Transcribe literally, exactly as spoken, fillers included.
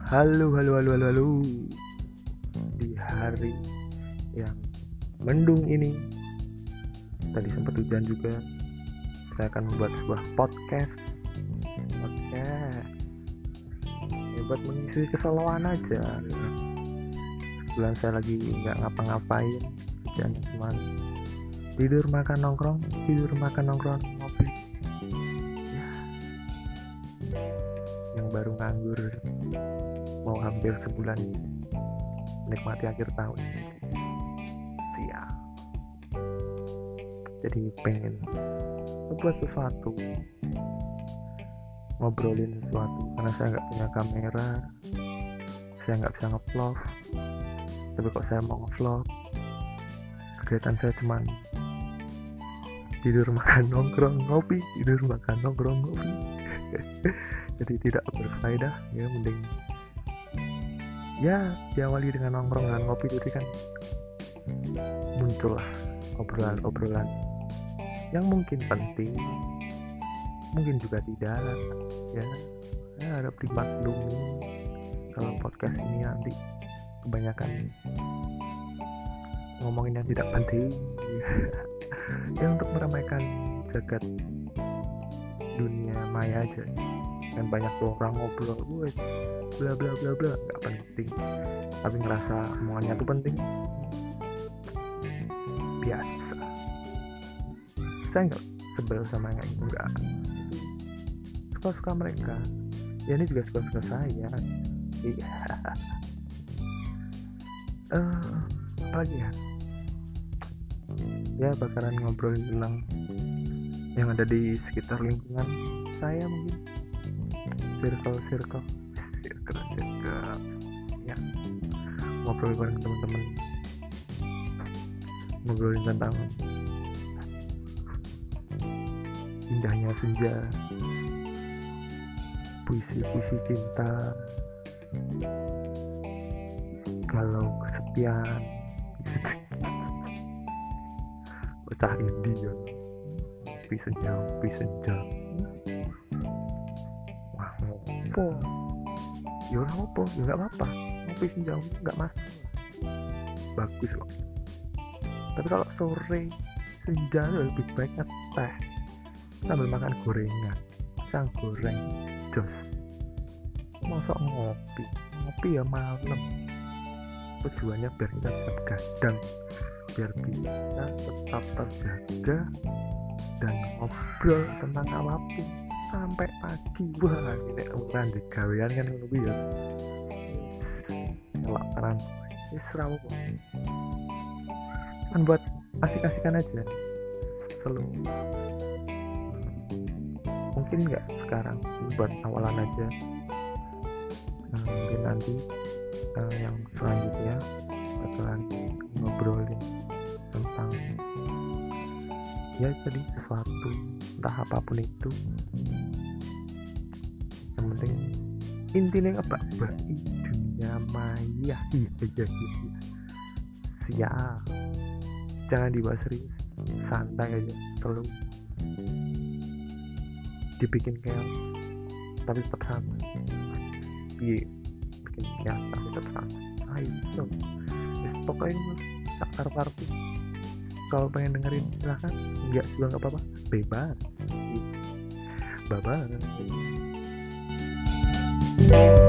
Halo, halo, halo, halo, halo. Di hari yang mendung ini, tadi sempat hujan juga, saya akan membuat sebuah podcast. Podcast. Ya, buat mengisi keseluruhan aja. Sebulan saya lagi nggak ngapa-ngapain, dan cuma tidur, makan, nongkrong, tidur, makan, nongkrong, ngopi. Ya. Yang baru nganggur mau hampir sebulan menikmati akhir tahun. Siap. Jadi pengen membuat sesuatu, ngobrolin sesuatu, karena saya nggak punya kamera, saya nggak bisa nge-vlog. Tapi kok saya mau nge-vlog, kegiatan saya cuman tidur, makan, nongkrong, ngopi, tidur, makan, nongkrong, ngopi. Jadi tidak berfaedah, ya mending ya diawali dengan nongkrong dan ngopi, jadi kan muncullah obrolan-obrolan yang mungkin penting, mungkin juga tidak, ya, ya harap dimaklumi kalau podcast ini nanti kebanyakan ngomongin yang tidak penting. Ya untuk meramaikan jagat dunia maya aja sih. Dan banyak tuh orang ngobrol, wes bla bla bla bla, nggak penting, tapi ngerasa omongannya tuh penting. Biasa. Saya nggak sebel sama yang itu, nggak. Suka-suka mereka. Ya ini juga suka-suka saya. Iya. Uh, apa lagi ya? Ya bakalan ngobrolin tentang yang ada di sekitar lingkungan saya, mungkin circle-circle circle-circle ya, ngobrol bareng teman-teman, ngobrolin tentang indahnya senja, puisi-puisi cinta, galau kesepian, bocah India, puisi senja, puisi senja. Wah, ngopo? Ya orang ngopo, ya nggak apa-apa. Ngopi senja nggak masalah, bagus kok. Tapi kalau sore senja lebih baik ngeteh sambil makan gorengan, pisang goreng, jos. Masa ngopi, ngopi ya malam. Tujuannya biar kita bisa begadang, biar bisa tetap terjaga dan ngobrol tentang apapun sampai pagi. Wah, ini ukuran di gawean kan ngono ya. Kalau kanan wis rawo kok. Kan buat asik-asikan aja. Selalu. Mungkin enggak sekarang, buat awalan aja. Nah, mungkin nanti uh, yang selanjutnya bakalan ngobrolin tentang ya jadi sesuatu, entah apapun itu. Yang penting intinya apa? Bagi dunia maya. Iya iya iya. Siap. Jangan dibawa serius, santai aja, terlalu dibikin chaos tapi tetap santai. Iya, bikin chaos tapi tetap santai. Ayo, so, just pokoknya sakar party. Kalau pengen dengerin silahkan, enggak juga nggak apa-apa, bebas. Bye bye.